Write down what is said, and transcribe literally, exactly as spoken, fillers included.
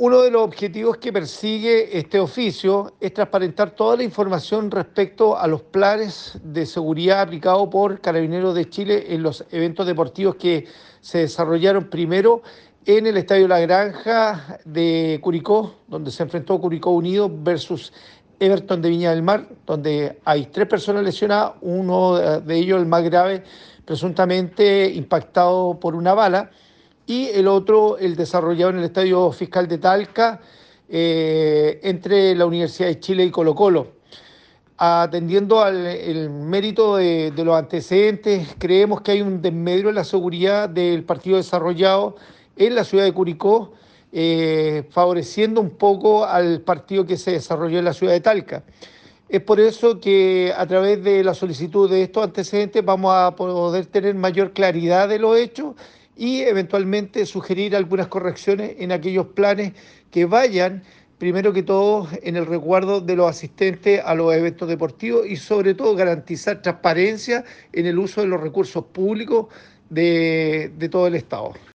Uno de los objetivos que persigue este oficio es transparentar toda la información respecto a los planes de seguridad aplicados por Carabineros de Chile en los eventos deportivos que se desarrollaron primero en el Estadio La Granja de Curicó, donde se enfrentó Curicó Unido versus Everton de Viña del Mar, donde hay tres personas lesionadas, uno de ellos el más grave, presuntamente impactado por una bala, y el otro, el desarrollado en el Estadio Fiscal de Talca, eh, entre la Universidad de Chile y Colo-Colo. Atendiendo al el mérito de, de los antecedentes, creemos que hay un desmedro en la seguridad del partido desarrollado en la ciudad de Curicó, eh, favoreciendo un poco al partido que se desarrolló en la ciudad de Talca. Es por eso que a través de la solicitud de estos antecedentes vamos a poder tener mayor claridad de los hechos y eventualmente sugerir algunas correcciones en aquellos planes que vayan, primero que todo, en el resguardo de los asistentes a los eventos deportivos y sobre todo garantizar transparencia en el uso de los recursos públicos de, de todo el Estado.